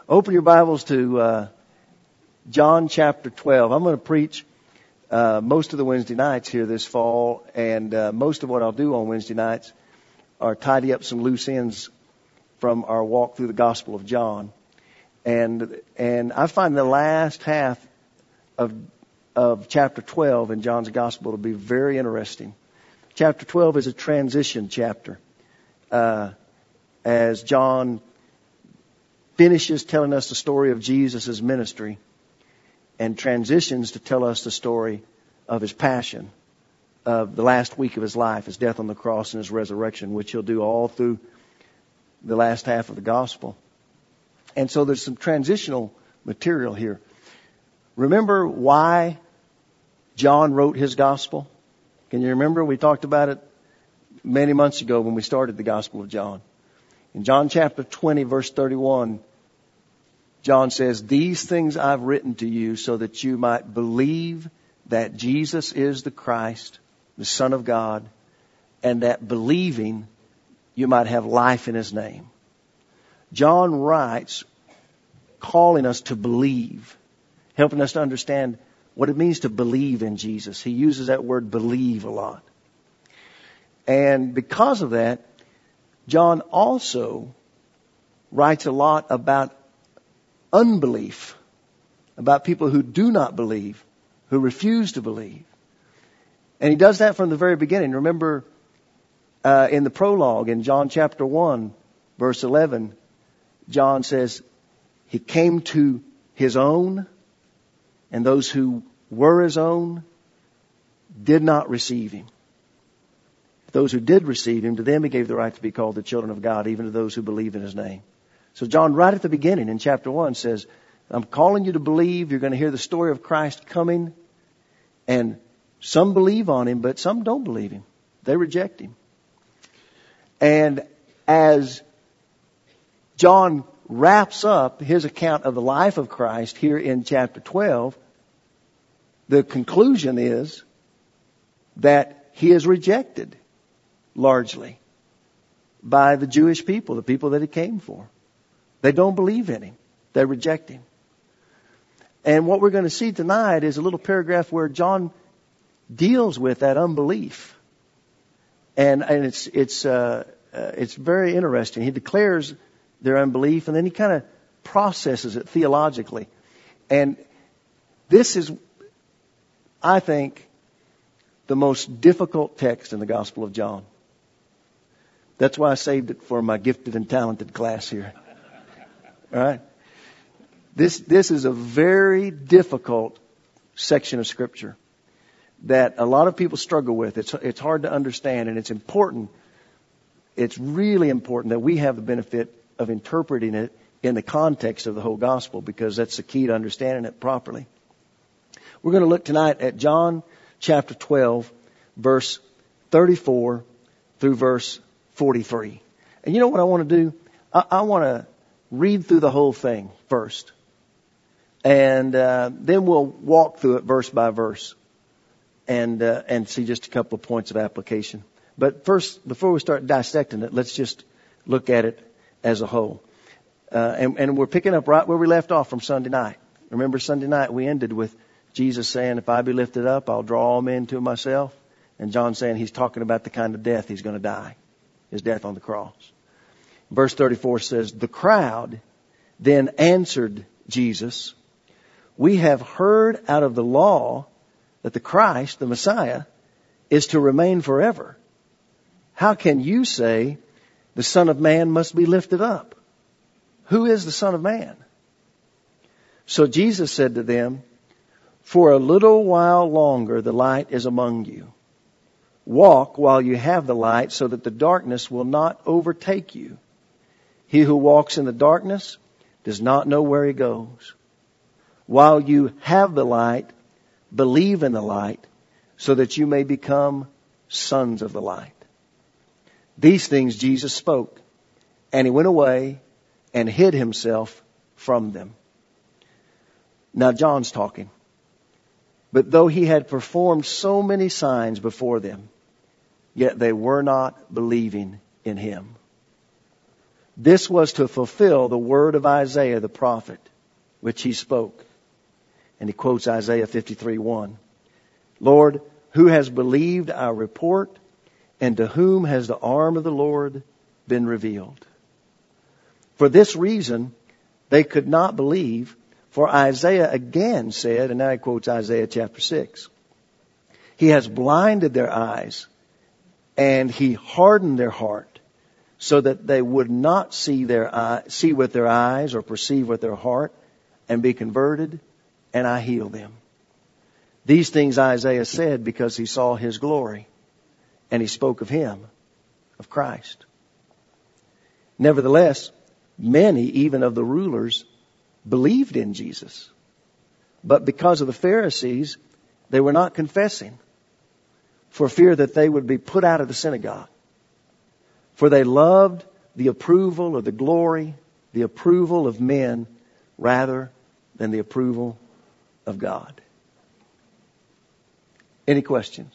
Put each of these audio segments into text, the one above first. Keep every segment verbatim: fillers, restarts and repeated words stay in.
Open your Bibles to uh, John chapter twelve. I'm going to preach uh, most of the Wednesday nights here this fall, and uh, most of what I'll do on Wednesday nights are tidy up some loose ends from our walk through the Gospel of John. And and I find the last half of of chapter twelve in John's Gospel to be very interesting. Chapter twelve is a transition chapter. Uh, as John finishes telling us the story of Jesus' ministry and transitions to tell us the story of his passion, of the last week of his life, his death on the cross and his resurrection, which he'll do all through the last half of the gospel. And so there's some transitional material here. Remember why John wrote his gospel? Can you remember? We talked about it many months ago when we started the Gospel of John. In John chapter twenty, verse thirty-one, John says, "These things I've written to you so that you might believe that Jesus is the Christ, the Son of God, and that believing you might have life in his name." John writes calling us to believe, helping us to understand what it means to believe in Jesus. He uses that word believe a lot. And because of that, John also writes a lot about unbelief, about people who do not believe, who refuse to believe. And he does that from the very beginning. Remember, uh, in the prologue in John chapter one, verse eleven, John says, he came to his own, and those who were his own did not receive him. Those who did receive him, to them he gave the right to be called the children of God, even to those who believe in his name. So John, right at the beginning in chapter one, says, I'm calling you to believe. You're going to hear the story of Christ coming. And some believe on him, but some don't believe him. They reject him. And as John wraps up his account of the life of Christ here in chapter twelve, the conclusion is that he is rejected largely by the Jewish people, the people that he came for. They don't believe in him. They reject him. And what we're going to see tonight is a little paragraph where John deals with that unbelief. And, and it's, it's, uh, uh, it's very interesting. He declares their unbelief and then he kind of processes it theologically. And this is, I think, the most difficult text in the Gospel of John. That's why I saved it for my gifted and talented class here. All right? This, this is a very difficult section of Scripture that a lot of people struggle with. It's, it's hard to understand, and it's important. It's really important that we have the benefit of interpreting it in the context of the whole gospel, because that's the key to understanding it properly. We're going to look tonight at John chapter twelve, verse thirty-four through verse forty-three. And you know what I want to do? I, I want to read through the whole thing first. And uh, then we'll walk through it verse by verse and uh, and see just a couple of points of application. But first, before we start dissecting it, let's just look at it as a whole. Uh, and, and we're picking up right where we left off from Sunday night. Remember Sunday night we ended with Jesus saying, if I be lifted up, I'll draw all men to myself. And John saying he's talking about the kind of death he's going to die, his death on the cross. Verse thirty-four says, the crowd then answered Jesus, we have heard out of the law that the Christ, the Messiah, is to remain forever. How can you say the Son of Man must be lifted up? Who is the Son of Man? So Jesus said to them, for a little while longer the light is among you. Walk while you have the light so that the darkness will not overtake you. He who walks in the darkness does not know where he goes. While you have the light, believe in the light so that you may become sons of the light. These things Jesus spoke, and he went away and hid himself from them. Now John's talking. But though he had performed so many signs before them, yet they were not believing in him. This was to fulfill the word of Isaiah the prophet, which he spoke. And he quotes Isaiah fifty-three one. Lord, who has believed our report, and to whom has the arm of the Lord been revealed? For this reason, they could not believe, for Isaiah again said, and now he quotes Isaiah chapter six, He has blinded their eyes, and he hardened their heart, so that they would not see their eye, see with their eyes or perceive with their heart, and be converted, and I heal them. These things Isaiah said because he saw his glory, and he spoke of him, of Christ. Nevertheless, many, even of the rulers, believed in Jesus. But because of the Pharisees, they were not confessing, for fear that they would be put out of the synagogue. For they loved the approval or the glory, the approval of men, rather than the approval of God. Any questions?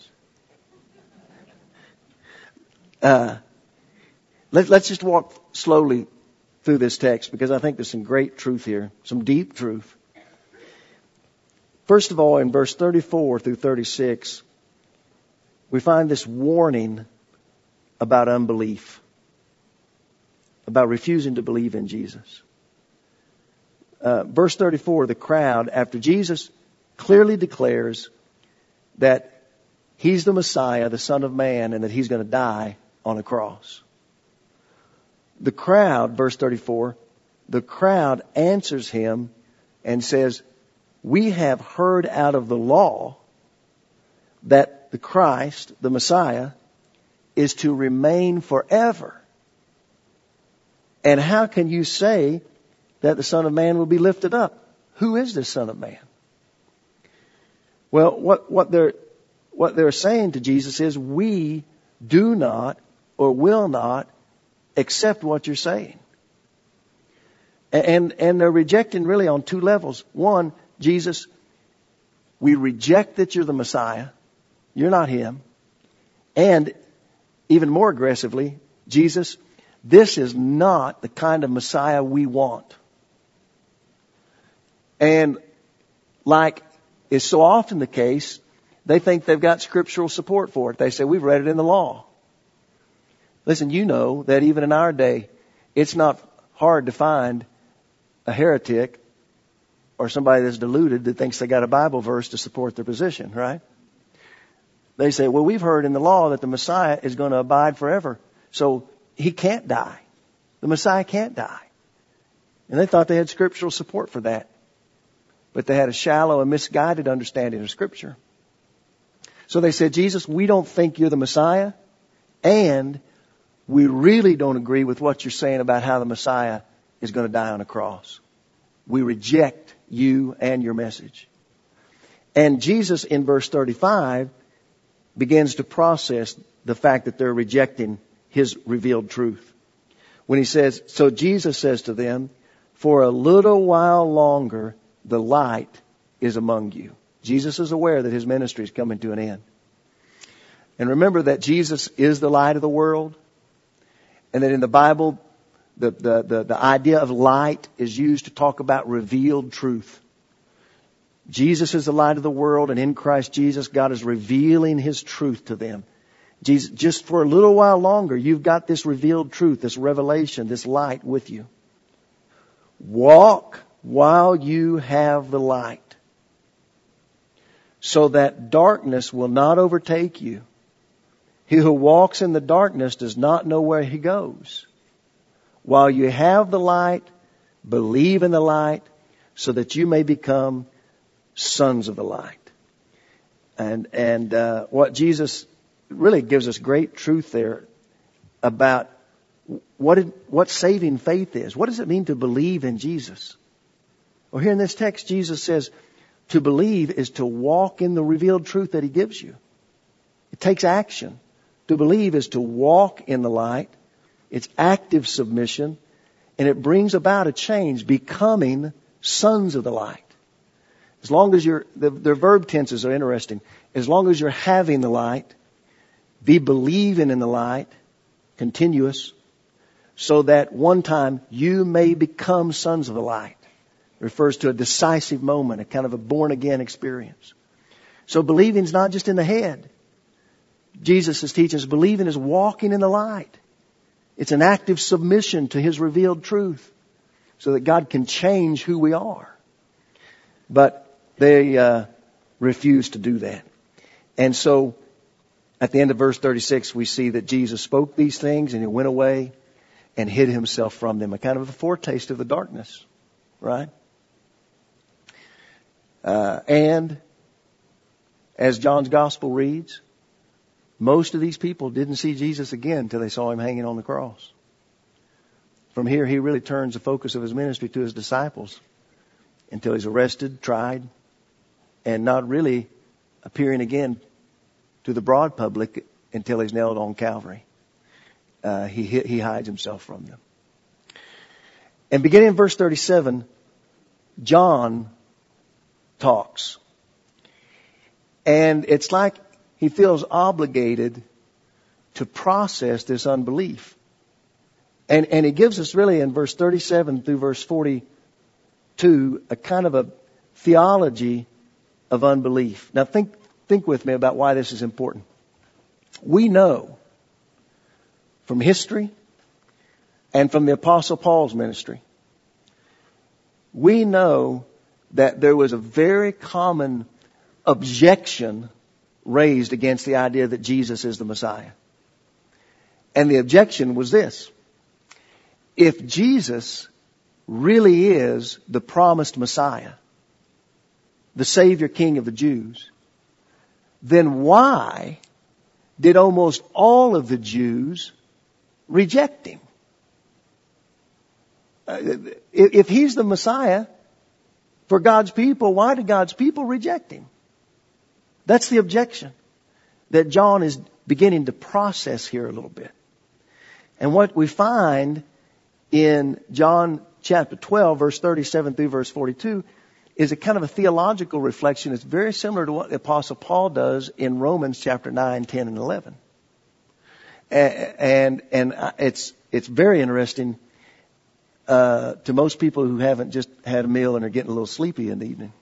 Uh, let, let's just walk slowly through this text, because I think there's some great truth here, some deep truth. First of all, in verse thirty-four through thirty-six, we find this warning about unbelief, about refusing to believe in Jesus. Uh, verse thirty-four, the crowd, after Jesus clearly declares that he's the Messiah, the Son of Man, and that he's going to die on a cross. The crowd, verse thirty-four, the crowd answers him and says, we have heard out of the law that the Christ, the Messiah, is to remain forever. And how can you say that the Son of Man will be lifted up? Who is this Son of Man? Well, what, what they're, what they're saying to Jesus is, we do not or will not accept what you're saying. And, and they're rejecting really on two levels. One, Jesus, we reject that you're the Messiah. You're not him. And even more aggressively, Jesus, this is not the kind of Messiah we want. And like is so often the case, they think they've got scriptural support for it. They say, we've read it in the law. Listen, you know that even in our day, it's not hard to find a heretic or somebody that's deluded that thinks they got a Bible verse to support their position, right? They say, well, we've heard in the law that the Messiah is going to abide forever, so he can't die. The Messiah can't die. And they thought they had scriptural support for that. But they had a shallow and misguided understanding of Scripture. So they said, Jesus, we don't think you're the Messiah, and we really don't agree with what you're saying about how the Messiah is going to die on a cross. We reject you and your message. And Jesus, in verse thirty-five, begins to process the fact that they're rejecting his revealed truth. When he says, so Jesus says to them, for a little while longer, the light is among you. Jesus is aware that his ministry is coming to an end. And remember that Jesus is the light of the world. And that in the Bible, the, the, the, the idea of light is used to talk about revealed truth. Jesus is the light of the world, and in Christ Jesus, God is revealing his truth to them. Jesus, just for a little while longer, you've got this revealed truth, this revelation, this light with you. Walk while you have the light, so that darkness will not overtake you. He who walks in the darkness does not know where he goes. While you have the light, believe in the light, so that you may become sons of the light. And and uh, what Jesus really gives us great truth there about what it, what saving faith is. What does it mean to believe in Jesus? Well, here in this text, Jesus says to believe is to walk in the revealed truth that he gives you. It takes action. To believe is to walk in the light. It's active submission. And it brings about a change, becoming sons of the light. As long as you're, the, their verb tenses are interesting. As long as you're having the light, be believing in the light, continuous. so that one time you may become sons of the light. It refers to a decisive moment, a kind of a born-again experience. So believing is not just in the head. Jesus is teaching us believing is walking in the light. It's an active submission to His revealed truth so that God can change who we are. But they uh, refuse to do that. And so at the end of verse thirty-six, we see that Jesus spoke these things and He went away and hid Himself from them. A kind of a foretaste of the darkness, right? Uh, and as John's Gospel reads, most of these people didn't see Jesus again until they saw Him hanging on the cross. From here, He really turns the focus of His ministry to His disciples until He's arrested, tried, and not really appearing again to the broad public until He's nailed on Calvary. Uh, he, he hides Himself from them. And beginning in verse thirty-seven, John talks. And it's like he feels obligated to process this unbelief. And, and he gives us really in verse thirty-seven through verse forty-two a kind of a theology of unbelief. Now think, think with me about why this is important. We know from history and from the Apostle Paul's ministry, we know that there was a very common objection raised against the idea that Jesus is the Messiah. And the objection was this: if Jesus really is the promised Messiah, the Savior King of the Jews, then why did almost all of the Jews reject Him? Uh, if He's the Messiah for God's people, why did God's people reject Him? That's the objection that John is beginning to process here a little bit. And what we find in John chapter twelve, verse thirty-seven through verse forty-two, is a kind of a theological reflection. It's very similar to what the Apostle Paul does in Romans chapter nine, ten, and eleven. And, and it's, it's very interesting, uh, to most people who haven't just had a meal and are getting a little sleepy in the evening.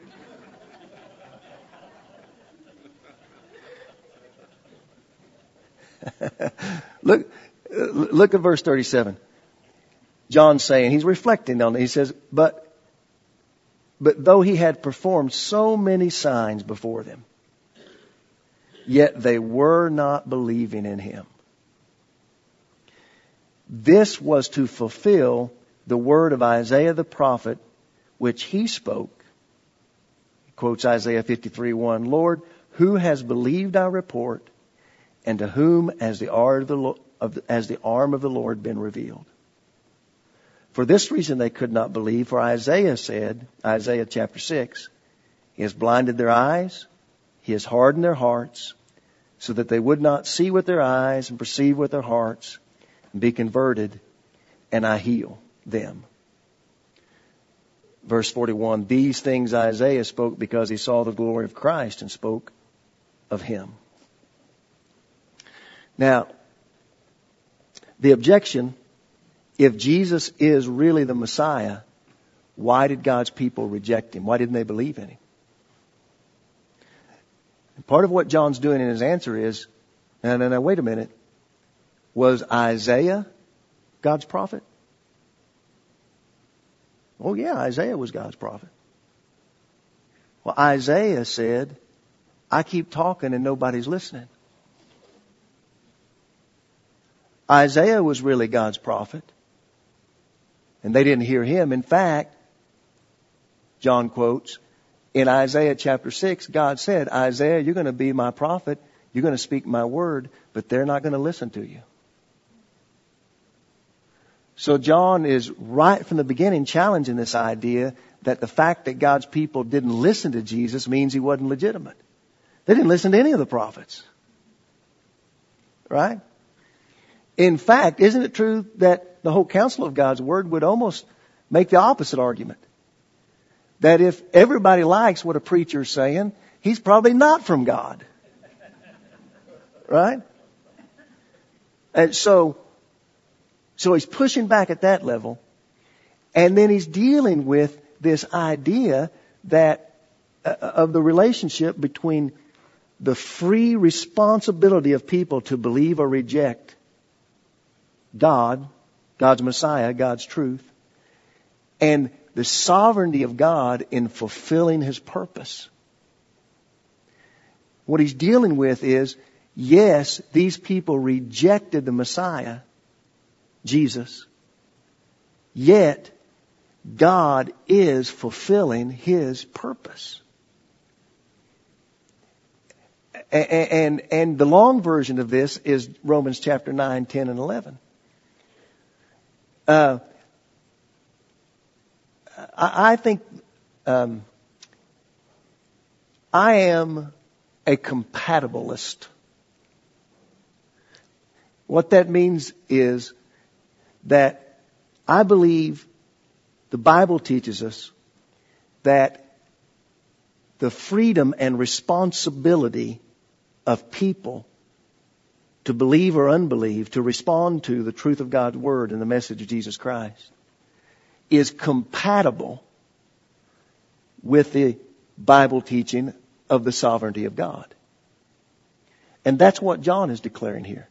look, look at verse thirty-seven. John's saying, he's reflecting on it. He says, but, but though He had performed so many signs before them, yet they were not believing in Him. This was to fulfill the word of Isaiah the prophet, which he spoke. He quotes Isaiah fifty-three one, Lord, who has believed our report, and to whom has the arm of the, of the, has the arm of the Lord been revealed? For this reason they could not believe, for Isaiah said, Isaiah chapter six, He has blinded their eyes, He has hardened their hearts, so that they would not see with their eyes and perceive with their hearts, and be converted, and I heal them. Verse forty-one, these things Isaiah spoke because he saw the glory of Christ and spoke of Him. Now, the objection, if Jesus is really the Messiah, why did God's people reject Him? Why didn't they believe in Him? And part of what John's doing in his answer is, no, no, no, wait a minute. Was Isaiah God's prophet? Oh yeah, Isaiah was God's prophet. Well, Isaiah said, I keep talking and nobody's listening. Isaiah was really God's prophet. And they didn't hear him. In fact, John quotes, in Isaiah chapter six, God said, Isaiah, you're going to be my prophet. You're going to speak my word, but they're not going to listen to you. So John is right from the beginning challenging this idea that the fact that God's people didn't listen to Jesus means He wasn't legitimate. They didn't listen to any of the prophets. Right? In fact, isn't it true that the whole counsel of God's Word would almost make the opposite argument? That if everybody likes what a preacher's saying, he's probably not from God. Right? And so, So he's pushing back at that level. And then he's dealing with this idea that uh, of the relationship between the free responsibility of people to believe or reject God, God's Messiah, God's truth, and the sovereignty of God in fulfilling His purpose. What he's dealing with is, yes, these people rejected the Messiah, Jesus, yet God is fulfilling His purpose. And, and, and the long version of this is Romans chapter nine, ten, and eleven. Uh, I, I think um, I am a compatibilist. What that means is that I believe the Bible teaches us that the freedom and responsibility of people to believe or unbelieve, to respond to the truth of God's Word and the message of Jesus Christ, is compatible with the Bible teaching of the sovereignty of God. And that's what John is declaring here.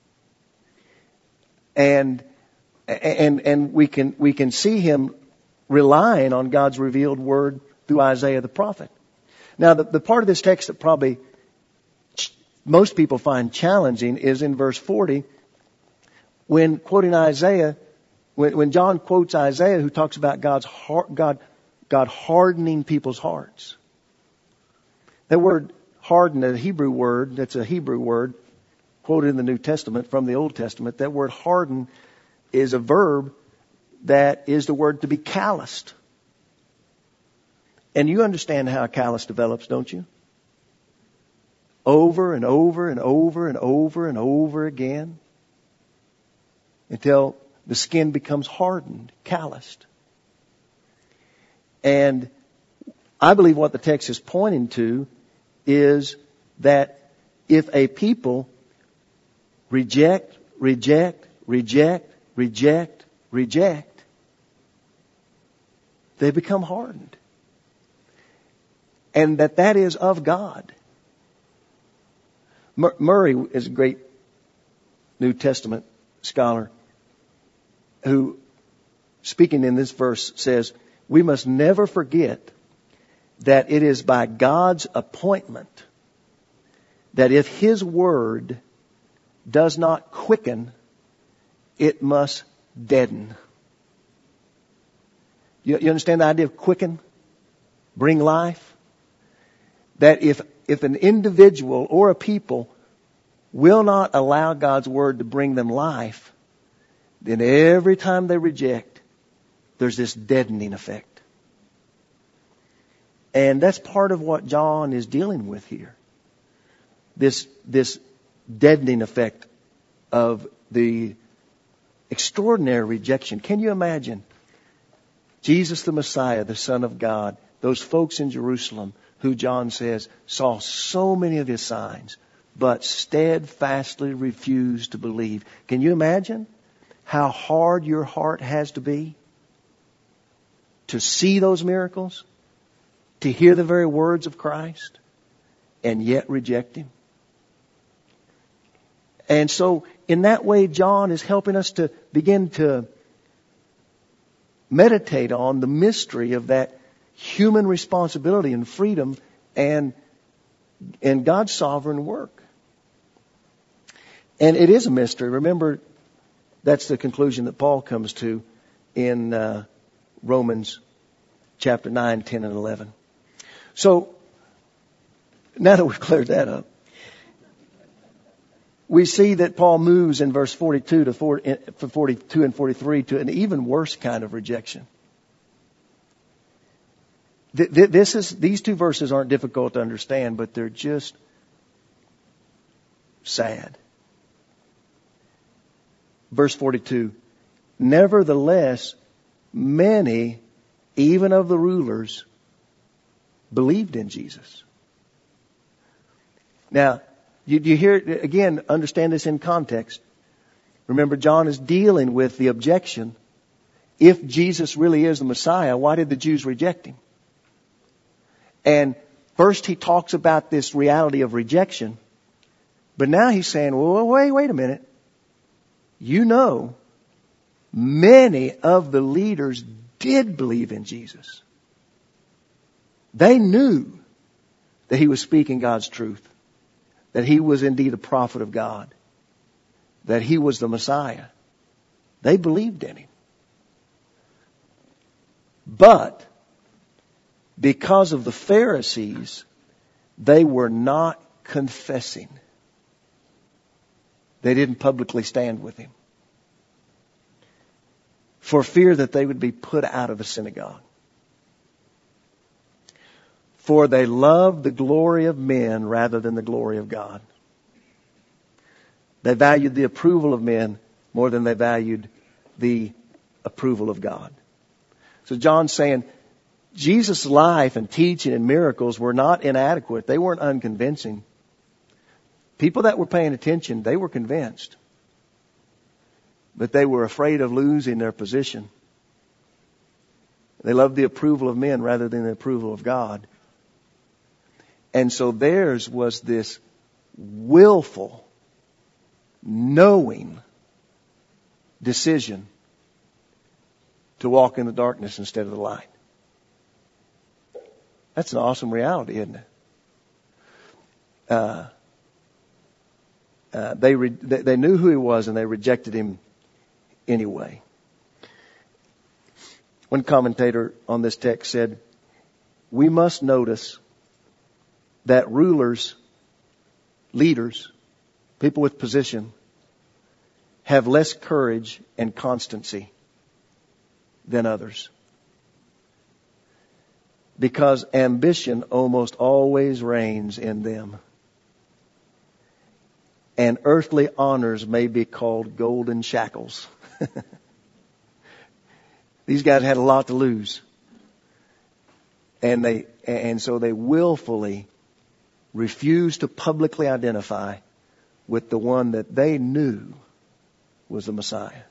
And and and we can we can see him relying on God's revealed word through Isaiah the prophet. Now, the, the part of this text that probably most people find challenging is in verse forty, when quoting Isaiah, when, when John quotes Isaiah, who talks about God's heart, God, God hardening people's hearts. That word harden, a Hebrew word, that's a Hebrew word quoted in the New Testament from the Old Testament. That word harden is a verb that is the word to be calloused. And you understand how a callus develops, don't you? Over and over and over and over and over again until the skin becomes hardened, calloused. And I believe what the text is pointing to is that if a people reject, reject, reject, reject, reject, they become hardened. And that that is of God. Murray is a great New Testament scholar who, speaking in this verse, says, we must never forget that it is by God's appointment that if His word does not quicken, it must deaden. You, you understand the idea of quicken? Bring life? That if, if an individual or a people will not allow God's word to bring them life, then every time they reject, there's this deadening effect. And that's part of what John is dealing with here. This, this deadening effect of the extraordinary rejection. Can you imagine Jesus the Messiah, the Son of God, those folks in Jerusalem who John says saw so many of His signs, but steadfastly refused to believe. Can you imagine how hard your heart has to be to see those miracles, to hear the very words of Christ, and yet reject Him? And so, in that way, John is helping us to begin to meditate on the mystery of that human responsibility and freedom and, and God's sovereign work. And it is a mystery. Remember, that's the conclusion that Paul comes to in uh, Romans chapter nine, ten, and eleven. So, now that we've cleared that up, we see that Paul moves in verse forty-two to forty-two and forty-three to an even worse kind of rejection. This is, these two verses aren't difficult to understand, but they're just sad. Verse forty-two, nevertheless, many, even of the rulers, believed in Jesus. Now, you, you hear, again, understand this in context. Remember, John is dealing with the objection. If Jesus really is the Messiah, why did the Jews reject him? And first he talks about this reality of rejection. But now he's saying, well, wait, wait a minute. You know, many of the leaders did believe in Jesus. They knew that he was speaking God's truth, that he was indeed a prophet of God, that he was the Messiah. They believed in him. But because of the Pharisees, they were not confessing. They didn't publicly stand with him, for fear that they would be put out of the synagogue. For they loved the glory of men rather than the glory of God. They valued the approval of men more than they valued the approval of God. So John's saying Jesus' life and teaching and miracles were not inadequate. They weren't unconvincing. People that were paying attention, they were convinced. But they were afraid of losing their position. They loved the approval of men rather than the approval of God. And so theirs was this willful, knowing decision to walk in the darkness instead of the light. That's an awesome reality, isn't it? Uh, uh, they, re- they knew who he was and they rejected him anyway. One commentator on this text said, we must notice that rulers, leaders, people with position, have less courage and constancy than others. Because ambition almost always reigns in them. And earthly honors may be called golden shackles. These guys had a lot to lose. And they, and so they willfully refused to publicly identify with the one that they knew was the Messiah.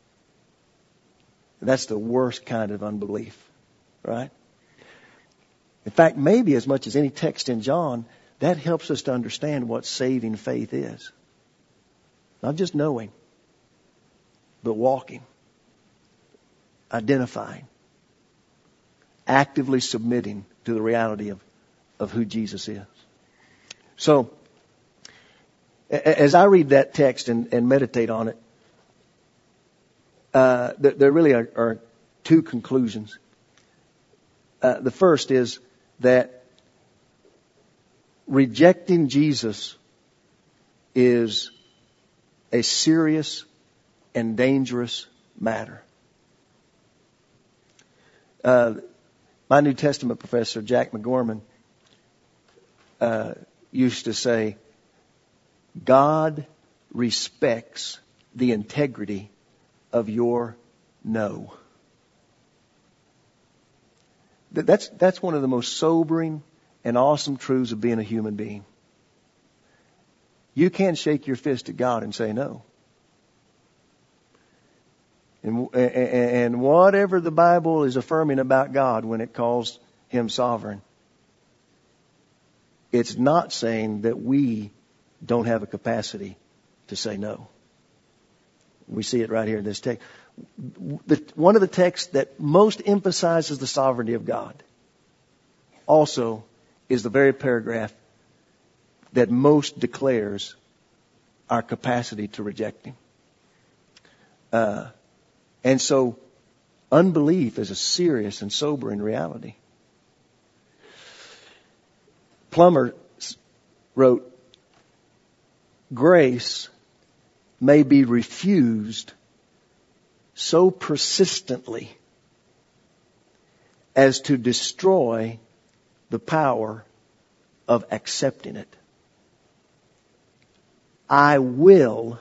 That's the worst kind of unbelief, right? In fact, maybe as much as any text in John, that helps us to understand what saving faith is. Not just knowing, but walking, identifying, actively submitting to the reality of, of who Jesus is. So, as I read that text and, and meditate on it, uh, there, there really are, are two conclusions. Uh, the first is that rejecting Jesus is a serious and dangerous matter. Uh, my New Testament professor, Jack McGorman, uh, used to say, God respects the integrity of your no. That's, that's one of the most sobering and awesome truths of being a human being. You can't shake your fist at God and say no. And, and whatever the Bible is affirming about God when it calls him sovereign, it's not saying that we don't have a capacity to say no. We see it right here in this text. The, one of the texts that most emphasizes the sovereignty of God also is the very paragraph that most declares our capacity to reject him. Uh, and so unbelief is a serious and sobering reality. Plummer wrote, grace may be refused so persistently as to destroy the power of accepting it. I will,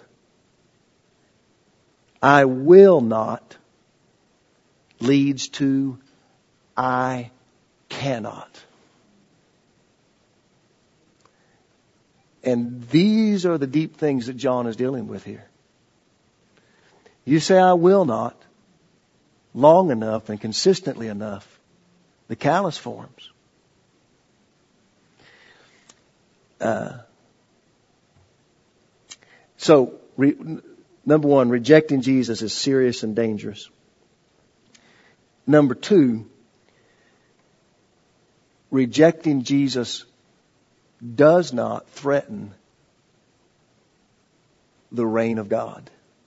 I will not leads to I cannot. And these are the deep things that John is dealing with here. You say, I will not, long enough and consistently enough, the callous forms. Uh, so, re, number one, rejecting Jesus is serious and dangerous. Number two, rejecting Jesus does not threaten the reign of God.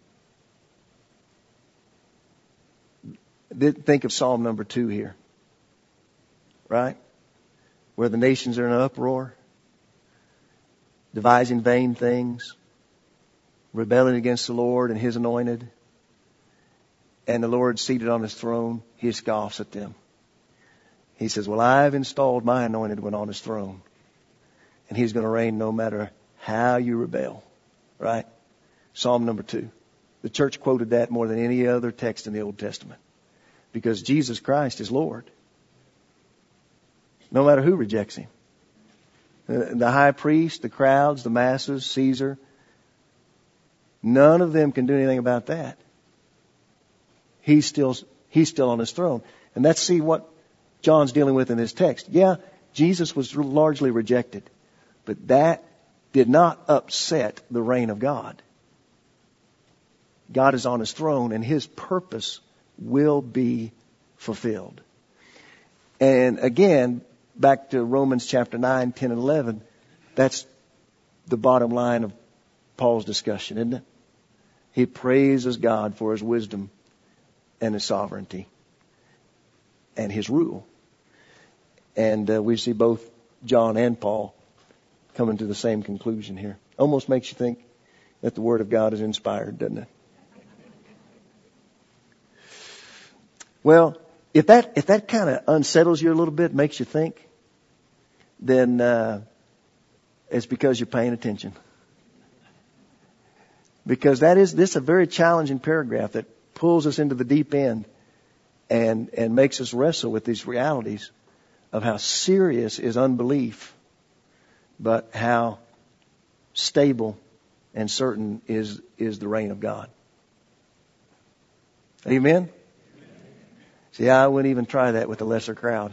Think of Psalm number two here. Right? Where the nations are in an uproar, devising vain things, rebelling against the Lord and His anointed. And the Lord seated on His throne, He scoffs at them. He says, well, I've installed my anointed one on His throne. And He's going to reign no matter how you rebel. Right? Psalm number two. The church quoted that more than any other text in the Old Testament. Because Jesus Christ is Lord. No matter who rejects Him. The high priest, the crowds, the masses, Caesar. None of them can do anything about that. He's still, he's still on His throne. And let's see what John's dealing with in this text. Yeah, Jesus was largely rejected. But that did not upset the reign of God. God is on His throne and His purpose will be fulfilled. And again, back to Romans chapter nine, ten, and eleven, that's the bottom line of Paul's discussion, isn't it? He praises God for His wisdom and His sovereignty and His rule. And uh, we see both John and Paul coming to the same conclusion here. Almost makes you think that the Word of God is inspired, doesn't it? Well, if that if that kind of unsettles you a little bit, makes you think, then uh, it's because you're paying attention. Because that is this is a very challenging paragraph that pulls us into the deep end and and makes us wrestle with these realities of how serious is unbelief, but how stable and certain is is the reign of God. Amen? See, I wouldn't even try that with a lesser crowd.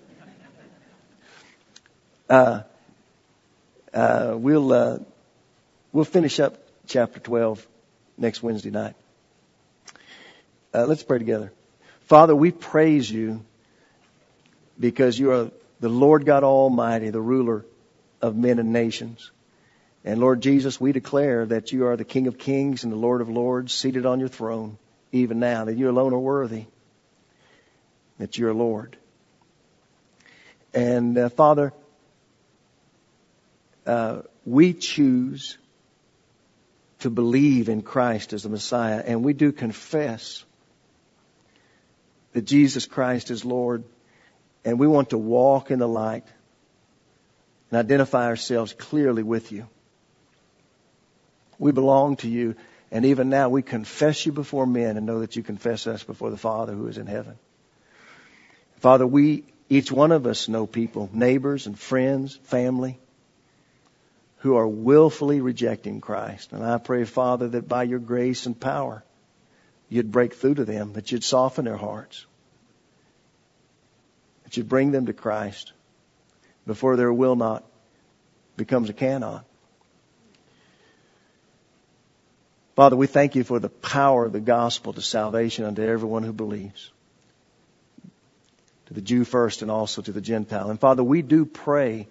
Uh, uh, we'll uh, we'll finish up chapter twelve next Wednesday night. Uh, let's pray together. Father, we praise You because You are the Lord God Almighty, the ruler of men and nations. And Lord Jesus, we declare that You are the King of Kings and the Lord of Lords, seated on Your throne, even now, that You alone are worthy. That You're Lord. And uh, Father, uh, we choose to believe in Christ as the Messiah, and we do confess that Jesus Christ is Lord, and we want to walk in the light and identify ourselves clearly with You. We belong to You, and even now we confess You before men and know that You confess us before the Father who is in heaven. Father, we, each one of us know people, neighbors and friends, family, who are willfully rejecting Christ. And I pray, Father, that by Your grace and power, You'd break through to them, that You'd soften their hearts, that You'd bring them to Christ before their will not becomes a cannot. Father, we thank You for the power of the gospel to salvation unto everyone who believes. To the Jew first and also to the Gentile. And Father, we do pray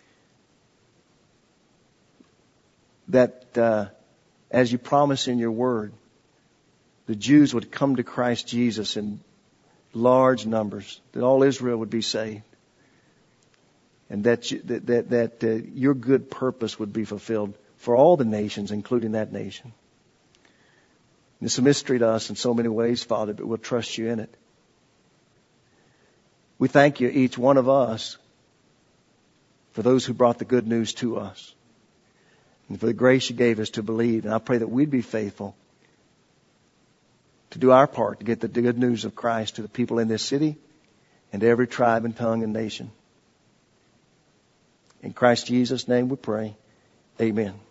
that uh, as You promise in Your word, the Jews would come to Christ Jesus in large numbers, that all Israel would be saved, and that you, that that, that uh, Your good purpose would be fulfilled for all the nations, including that nation. It's a mystery to us in so many ways, Father, but we'll trust You in it. We thank You, each one of us, for those who brought the good news to us, and for the grace You gave us to believe. And I pray that we'd be faithful to do our part to get the good news of Christ to the people in this city and to every tribe and tongue and nation. In Christ Jesus' name we pray. Amen.